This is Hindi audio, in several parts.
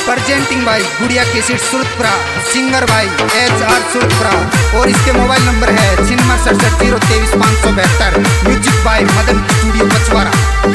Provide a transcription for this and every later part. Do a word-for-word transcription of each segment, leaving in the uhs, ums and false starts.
Presenting by Gudiya cassette Suratpura, singer by H R Suratpura और इसके मोबाइल नंबर है छिन्नर सड़सठ जीरो तेईस पाँच सौ बहत्तर। Music by Madan studio Pachwara.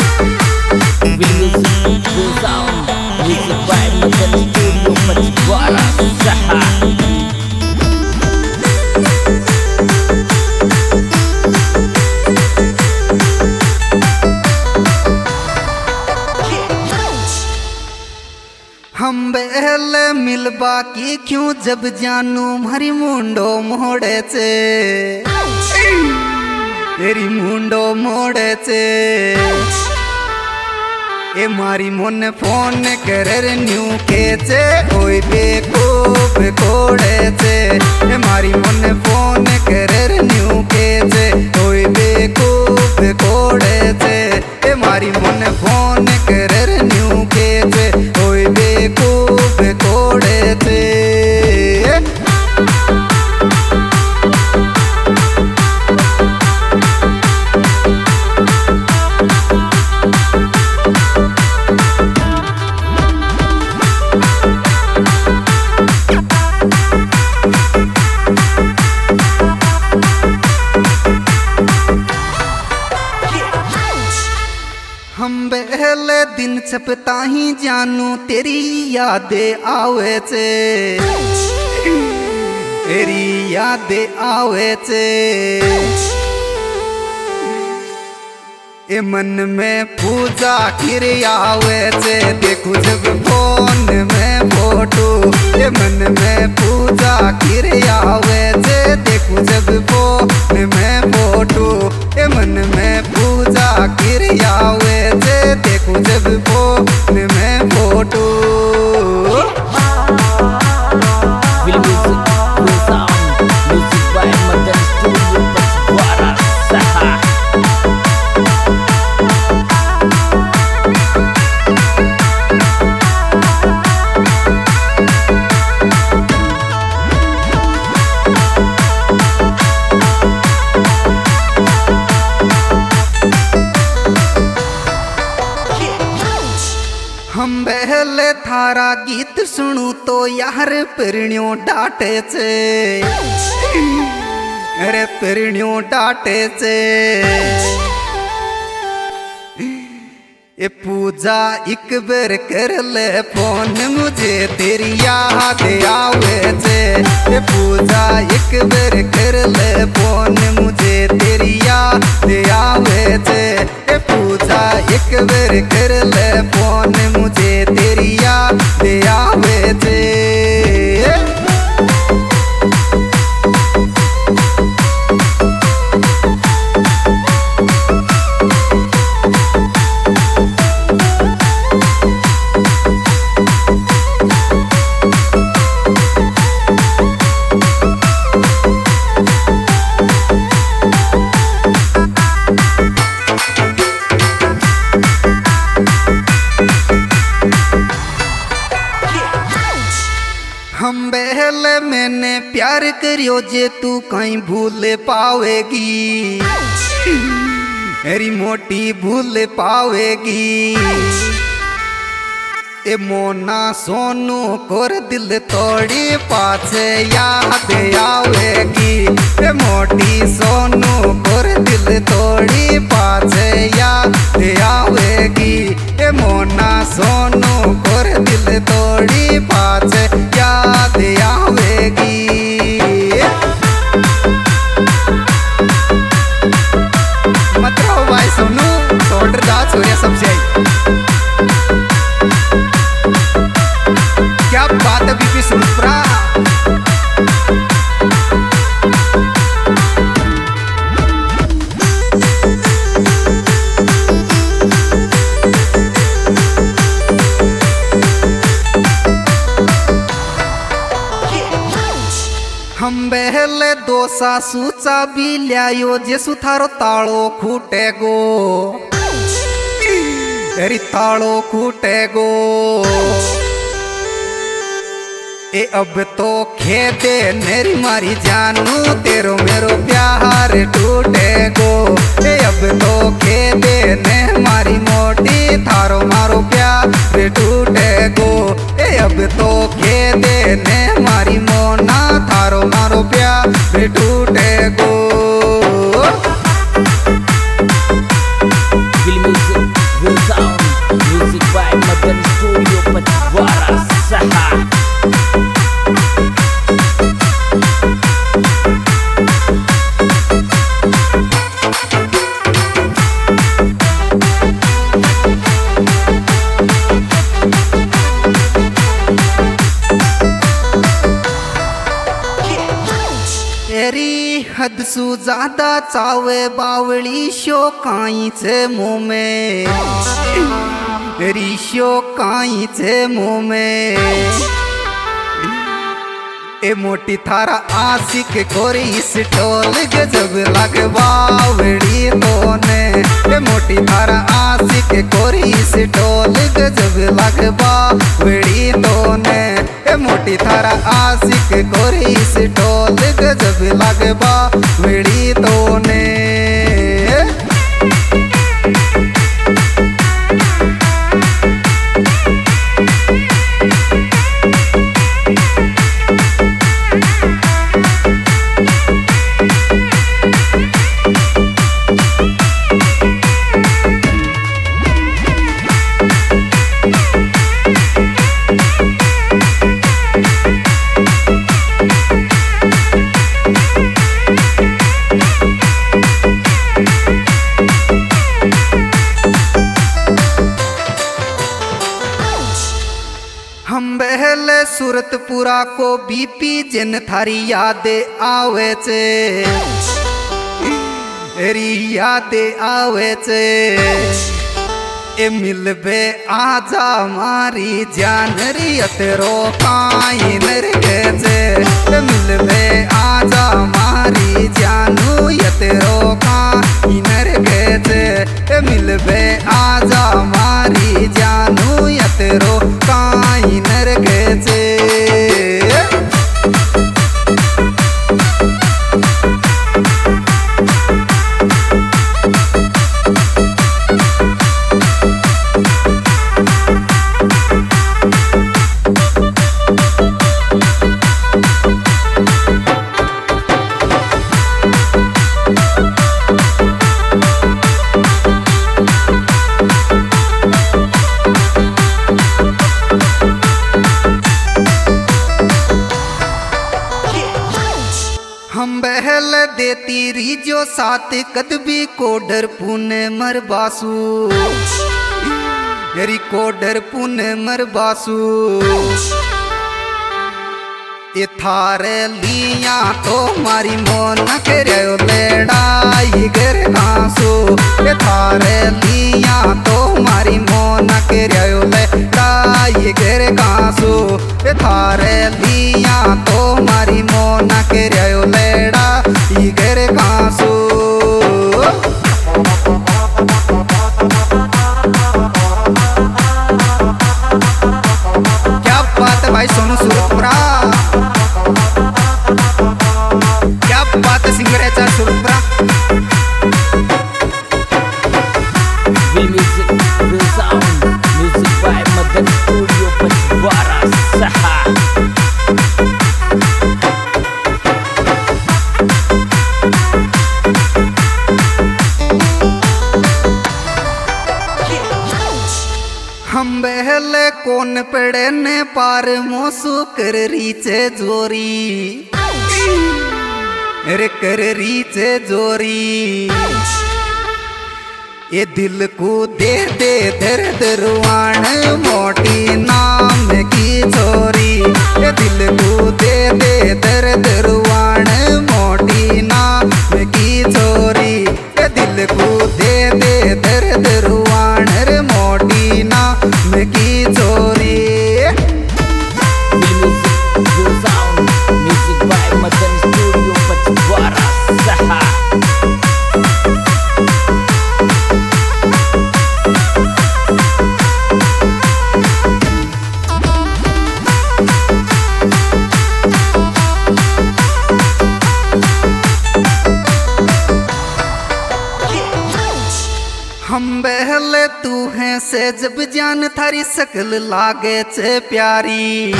हम बेहल मिलबा की क्यों जब जानू मारी मुंडो मोड़े चे, तेरी मुंडो मोड़े चे। ए मारी मन फोन कर न्यू के चे ओए बेकूफ कोड़े चे। ए मारी मन फोन कर न्यू के चे ओए बेकूफ कोड़े चे। ए मारी मन फोन कर न्यू के चे ओए बेकूफ कोड़े चे। हम पहले दिन छपता ही जानू तेरी यादें आवे चे, तेरी यादें आवे चे। ए मन में पूजा फिर आवे चे देखू जब फोन में फोटो। ए मन में पूजा फिर आवे चे देखू जब फोन में फोटो। ए मन में पूजा फिर आवे चे देखू जब फोन में फोटो। हम पहले थारा गीत सुनू तो यार पिरणियों डाटे चे, अरे पिरणियों डाटे चे। ए पूजा एक बार कर ले फोन मुझे तेरी याद आवे चे। ए पूजा एक बार कर ले फोन मुझे तेरी याद आवे चे। ए पूजा एक बार कर ले फोन मुझे तेरी याद आवे चे। हम बहल मैंने प्यार करियो जे तू कहीं भूल पावेगी, मेरी मोटी भूल पावेगी। ए मोना सोनू कोर दिल तोड़ी पाछे याद आवेगी। ए मोटी सोनू कोर दिल तोड़ी पाछे याद आवेगी। ए मोना सोनू कोर दिल तोड़ी पाछे याद आवेगी। मत रहो भाई सोनू छोड़ जा छोरिया सबसे। क्या बात है बीपी सुरतपुरा। हम बहले दो सासू चाबी लियायो जेसु थारो तालो खूटे गो, तेरी तालो खूटे गो। ए अब तो खेदे नेरी मारी जानू तेरो मेरो प्यार टूटे गो। ए अब तो खेदे ने मारी मोटी थारो मारो प्यार टूटे गो। ए अब हद सु ज्यादा चावे बावली शो काईच मुँह में रिशो काईच मुँह में ए मोटी थारा आशिक कोरी इस टोल गजब लग बावड़ी तोने ए मोटी थारा आशिक कोरी इस टोल गजब लग बावड़ी तोने ए मोटी थारा आशिक कोरी इस टोल गजब लग बावड़ी तोने हम बहले सूरतपुरा को बीपी जिन थारी यादें आवे चे री यादें आवे चे ए मिलबे आजा मारी जान री तेरो काई नरगे चे ए मिलबे आजा मारी जानू ये तेरो काई नरगे चे ए मिलबे आजा मारी जानू ये तेरो काई नरगे चे हम बहल देती रीजो साथ कदबी कोडर पुन मरबासू यरी कोडर पुन मरबासू ये थारे लिया तो मारी मोन करो लड़ाई गर नासू ये थारे लिया तो मारी मोन करो लड़ाई गर गासू ये थारे लिया तो मारी मोन करो लड़ाई गर गासू क्या बात है भाई सोनू सूरतपुरा क्या बात है सिंगराचा Suratpura music will sound music by Madan studio Pachwara सहा हम बहले कौन पड़े ने पार मोसू कर रीचे जोरी रे कर रीचे जोरी ये दिल को दे दे दर्द रुआन मोटी नाम की चोरी ये दिल को दे दे दर्द रुआन मोटी नाम की चोरी ये दिल को दे दे दर्द रुआन रे मोटी नाम की चोरी music will sound music by Madan studio Pachwara सहा हम बहले तू है से जब जान थारी सकल लागे चे प्यारी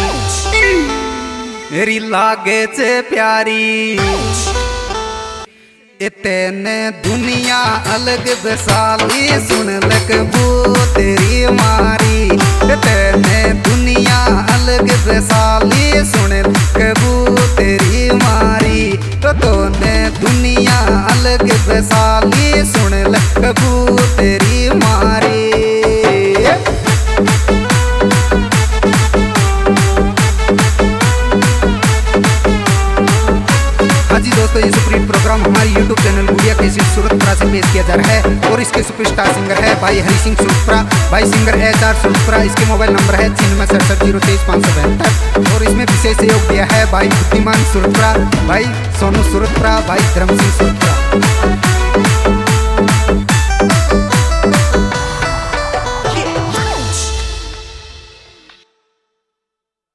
री लागे चे प्यारी इतने दुनिया अलग बसाली सुन लग बू तेरी मारी इतने दुनिया अलग बसाली सुन लग बू तेरी मारी तो तोने दुनिया अलग बसाली सुन लग बू तेरी मारी हाँ जी दोस्तों, ये सुप्रीम प्रोग्राम प्रोग्राम हमारे YouTube channel Gudiya cassette Suratpura से पेश किया जा रहा है और इसके सुपरस्टार सिंगर है भाई हरि सिंह सूरतपुरा, भाई सिंगर एच आर सूरतपुरा। इसके मोबाइल नंबर है छियानवे सड़सठ जीरो तेईस पाँच सौ बहत्तर और इसमें विशेष सहयोग दिया है भाई बुद्धिमान सूरतपुरा, भाई सोनू सूरतपुरा, भाई धर्म सिंह सूरतपुरा।